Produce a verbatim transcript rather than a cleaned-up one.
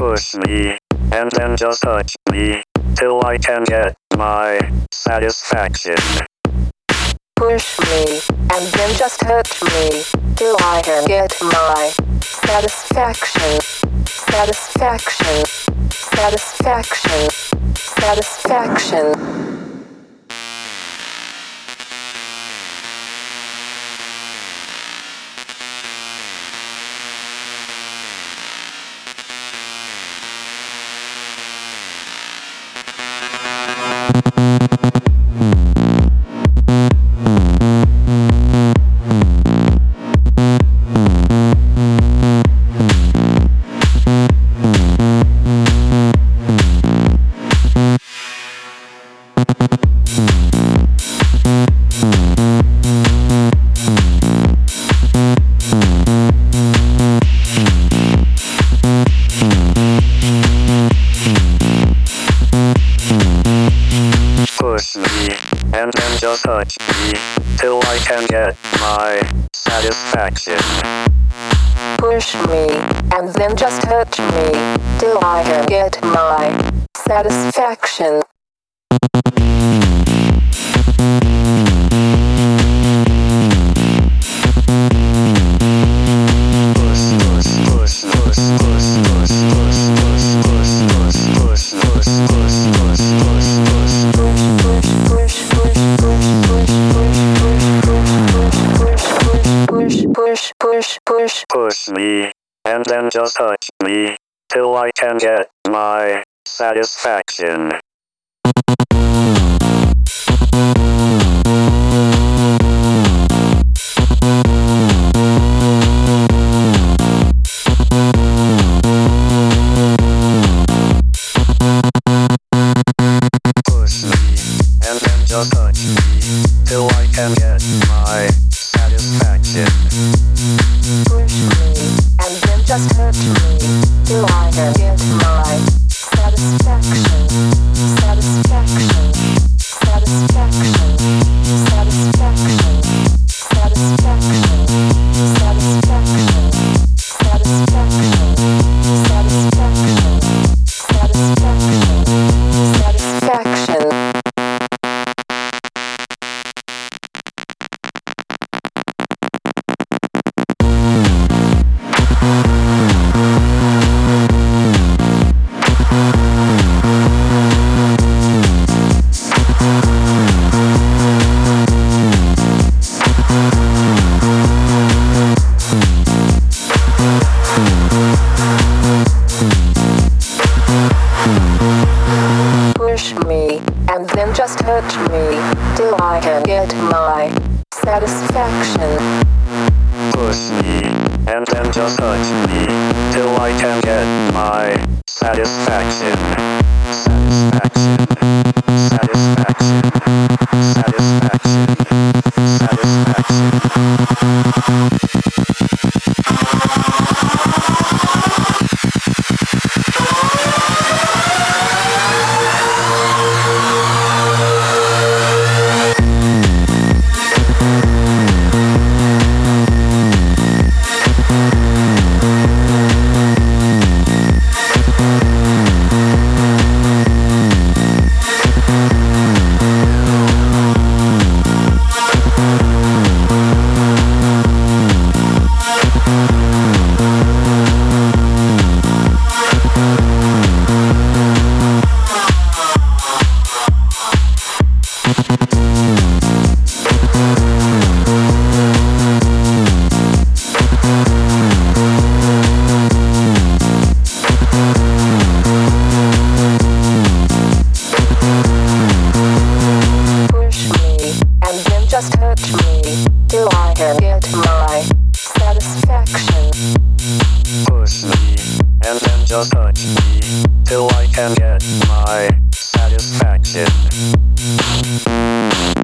Push me, and then just touch me, till I can get my satisfaction. Push me, and then just touch me, till I can get my satisfaction. Satisfaction. Satisfaction. Satisfaction. Push me, and then just touch me, till I can get my satisfaction. Push me, and then just touch me, till I can get my satisfaction. Push, push, push. Push me, and then just touch me, till I can get my satisfaction. Push me, and then just touch me, till I can get my satisfaction. Push me, and then just touch me, till I can get my satisfaction. Satisfaction. Satisfaction. Satisfaction. Satisfaction. Satisfaction. Satisfaction. Satisfaction. Satisfaction. Satisfaction. Push me, and then just touch me, till I can get my satisfaction. Push me, and then just touch me, till I can get my satisfaction. Satisfaction. Satisfaction. Satisfaction. Just touch me, till I can get my satisfaction. Push me, and then just touch me, till I can get my satisfaction.